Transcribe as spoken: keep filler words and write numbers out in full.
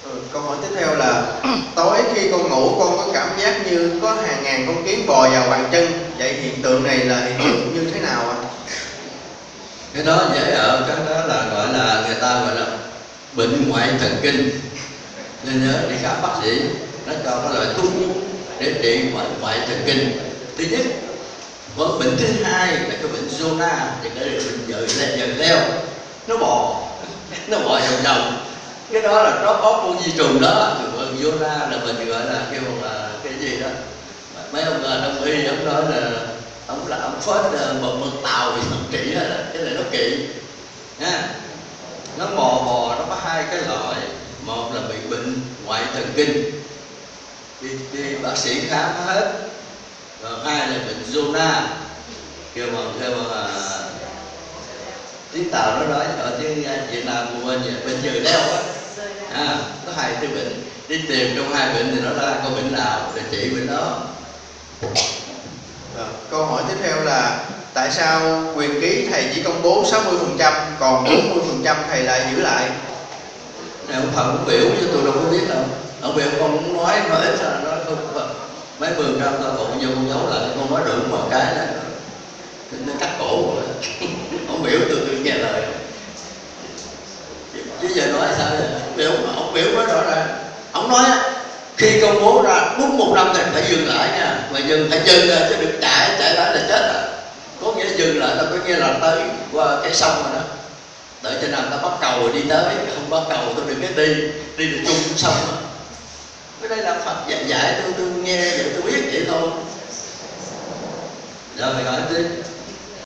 Câu hỏi tiếp theo là tối khi con ngủ con có cảm giác như có hàng ngàn con kiến bò vào bàn chân, vậy hiện tượng này là hiện tượng như thế nào ạ? Cái đó dễ ở, cái đó là gọi là người ta gọi là bệnh ngoại thần kinh. Nên nhớ đi khám bác sĩ, nó cho cái loại thuốc để trị ngoại ngoại thần kinh. Thứ nhất, còn bệnh thứ hai là cái bệnh zona, thì cái bệnh dời leo, dời leo, nó bò, nó bò vòng vòng. Cái đó là nó có con vi trùng đó, bệnh zona là mình gọi là kêu là cái gì đó. Mấy ông đông y ông nói là ông là ông phết một mực tàu thì không trị hết, cái này nó kỵ nha. Nó bò bò nó có hai cái loại, một là bị bệnh ngoại thần kinh, đi, đi bác sĩ khám hết, còn hai là bệnh zona, kêu bằng kêu bằng tiếng Tàu nó nói ở tiếng Việt Nam của bên bên dời leo á, à, có hai cái bệnh, đi tìm trong hai bệnh thì nó ra có bệnh nào để trị bệnh đó. À, câu hỏi tiếp theo là tại sao quyền ký thầy chỉ công bố sáu mươi phần trăm còn bốn mươi phần trăm thầy lại giữ lại? Này ông Thần cũng biểu chứ tôi đâu có biết đâu. Ông biểu con cũng nói nói ít là nói không, mấy mươi phần trăm tao còn vô con giấu lại, con nói đụng một cái này nó cắt cổ rồi. Ông biểu tôi tôi nghe lời. Chứ giờ nói sao vậy? Ông biểu ông biểu nói rõ ràng. Ông nói khi công bố ra đúng một năm thì phải dừng lại nha, mà dừng phải dừng ra chứ đừng chạy chạy lại là chết à. Có nghĩa dừng lại là có nghĩa là tới qua cái sông rồi đó, đợi cho nào ta bắt cầu rồi đi tới, không bắt cầu tôi đừng cái đi đi được chung sông đó. Cái đây là Phật dạy dạy tôi tôi nghe vậy tôi biết vậy thôi. Giờ mày hỏi tiếp.